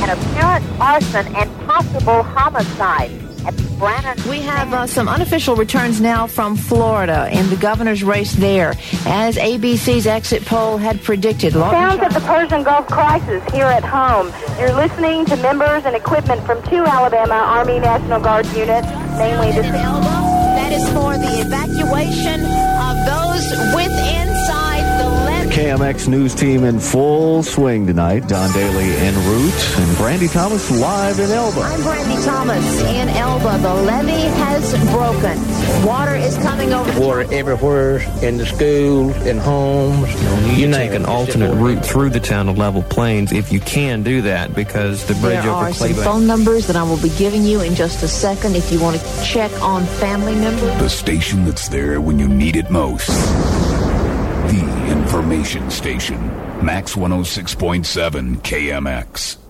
apparent arson and possible homicide at the Brannan. We have some unofficial returns now from Florida in the governor's race there. As ABC's exit poll had predicted. Sounds of the Persian Gulf crisis here at home. You're listening to members and equipment from 2 Alabama Army National Guard units, namely the... That is for the evacuation of those with inside the levee. KMX News team in full swing tonight. Don Daly en route, and Brandy Thomas live in Elba. I'm Brandy Thomas in Elba. The levee has broken. Water is coming over the water everywhere in the schools, in homes. You take an alternate route through the town of Level Plains if you can do that, because the bridge there over are some Claybank. phone numbers that I will be giving you in just a second if you want to check on family members. The station that's there when you need it most. The information station. Max 106.7 KMX.